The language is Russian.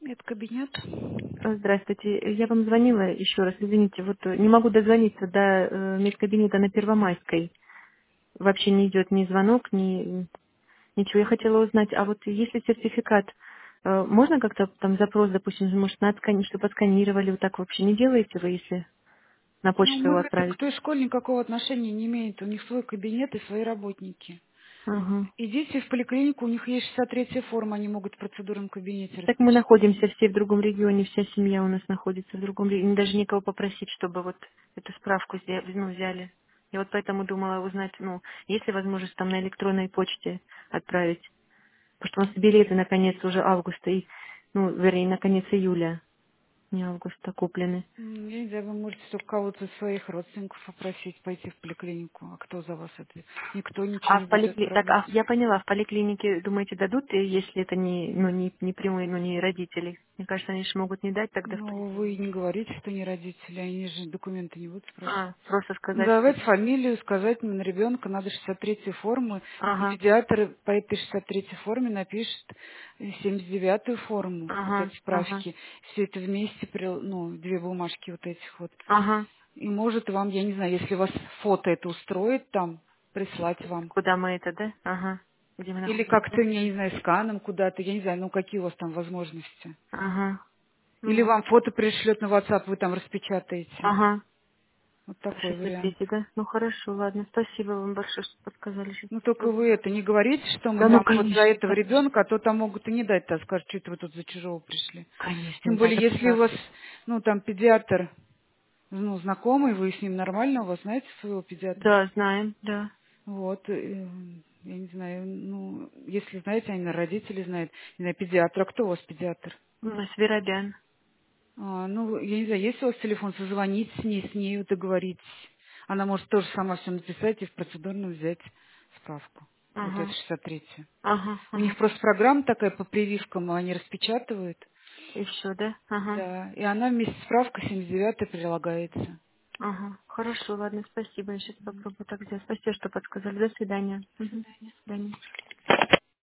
Медкабинет. Здравствуйте. Я вам звонила еще раз. Извините, вот не могу дозвониться до медкабинета на Первомайской. Вообще не идет ни звонок, ни ничего. Я хотела узнать, а вот если сертификат, можно как-то там запрос, допустим, может, чтобы отсканировали, вот так вообще не делаете вы, если на Ну, почту его мы это отправить? к той школе никакого отношения не имеет. У них свой кабинет и свои работники. Ага. Идите в поликлинику, у них есть 63-я форма, они могут в процедурном кабинете Так мы распечатать. находимся все в другом регионе, вся семья у нас находится в другом регионе. Даже никого попросить, чтобы вот эту справку взяли. Я вот поэтому думала узнать, ну, есть ли возможность там на электронной почте отправить. Потому что у нас билеты на конец уже августа, и, ну, вернее, на конец июля, не августа, куплены. Я не знаю, вы можете только кого-то из своих родственников попросить пойти в поликлинику, а кто за вас ответит? Никто ничего А не в будет так, отправлять. а я поняла, в поликлинике, думаете, дадут, если это не, ну, не прямые, ну, не родители? Мне кажется, они же могут не дать тогда в Ну, поликлинике. вы не говорите, что не родители, они же документы не будут спрашивать. Просто Ну, сказать, что... давайте фамилию, сказать на ребенка, надо 63-ю форму, и Ага, педиатр по этой 63-й форме напишет 79-ю форму, вот ага, эти ага. справки, все это вместе, ну, две бумажки вот этих вот. Ага. И может вам, я не знаю, если вас фото это устроит там, прислать вам. Куда мы это, да? Ага. Где мы Или находимся, как-то, да? я не знаю, сканом куда-то, я не знаю, ну какие у вас там возможности. Ага. Или Ну, вам фото пришлет на WhatsApp, вы там распечатаете. ага. Вот По такой вариант. 63, да? Ну, хорошо, ладно. Спасибо вам большое, что подсказали сейчас. Ну только вы это не говорите, что мы Да, ну, там вот за конечно, этого конечно. ребенка, а то там могут и не дать, а скажут, что это вы тут за чужого пришли. Конечно, Тем да, более, это если у правда. вас, ну там педиатр, ну знакомый, вы с ним нормально, у вас знаете своего педиатра? Да, знаем, да. Вот, я не знаю, ну, если знаете, они родители знают, не знаю, педиатр, а кто у вас педиатр? У нас Веробян. Ну, я не знаю, есть у вас телефон, созвонить с ней договоритесь. Она может тоже сама все написать и в процедурную взять справку. Вот это Ага, 63-я. ага, У них ага. просто программа такая по прививкам, они распечатывают. И все, да? Ага, Да, и она вместе с справкой 79 прилагается. ага. Хорошо, ладно, спасибо. Я сейчас попробую так сделать. Спасибо, что подсказали. До свидания. Мгм. До свидания.